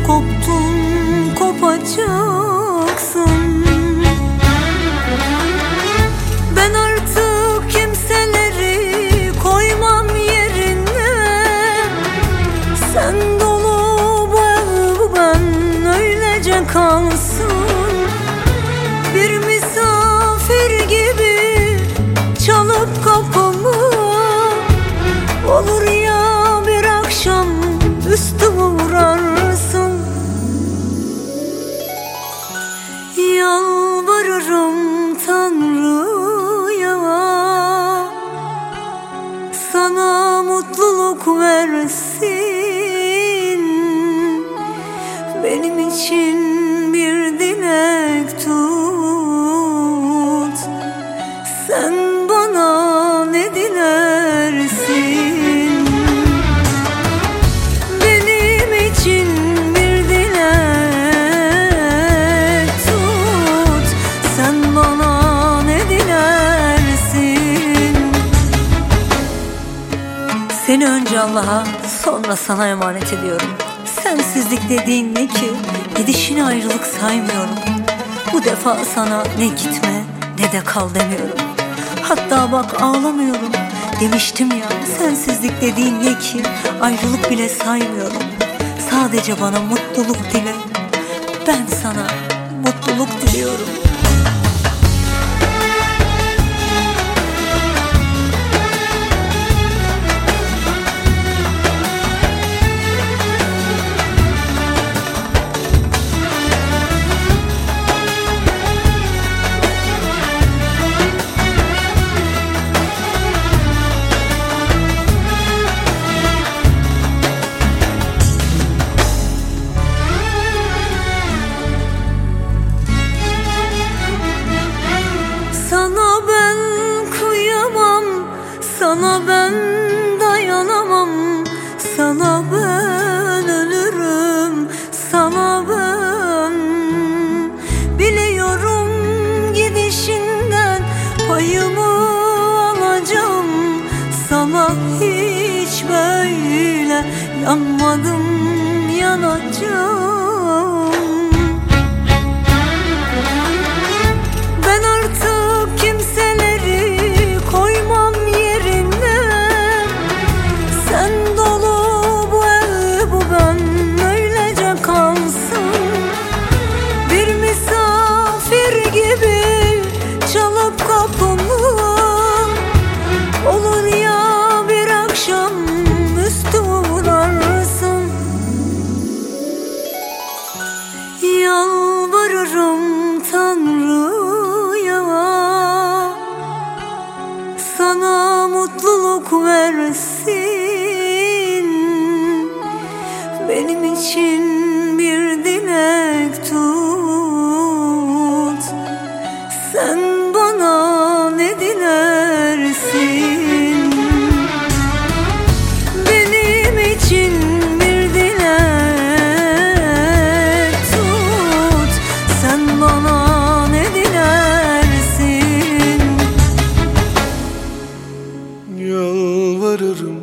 koptun kopacaksın. Ben artık kimseleri koymam yerine. Sen dolu bu ev, ben öylece kalsın. Bir misafir gibi çalıp kapımı, olur ya bir akşam üstü uğrarsın. Yalvarırım Tanrı'ya, sana mutluluk versin. Benim için bir dilek tut. Sen bana ne dilersin? Benim için bir dilek tut. Sen bana ne dilersin? Seni önce Allah'a, sonra sana emanet ediyorum. Sensizlik dediğin ne ki? Gidişini ayrılık saymıyorum. Bu defa sana ne gitme ne de kal demiyorum. Hatta bak ağlamıyorum. Demiştim ya, sensizlik dediğin ne ki? Ayrılık bile saymıyorum. Sadece bana mutluluk dile. Ben sana mutluluk diliyorum. Sana ben kıyamam, sana ben dayanamam. Sana ben ölürüm, sana ben. Biliyorum gidişinden payımı alacağım. Sana hiç böyle yanmadım, yanacağım. Ben artık kimseleri koymam yerine. Sen dolu bu ev, bu ben öylece kalsın. Bir misafir gibi çalıp kapımı, olur ya bir akşam üstü uğrarsın. Yalvarırım Tanrı'ya, sana mutluluk versin. Benim için bir dilek tut. Sen bana ne dilersin? Benim için bir dilek tut. Sen bana ne dilersin? Yalvarırım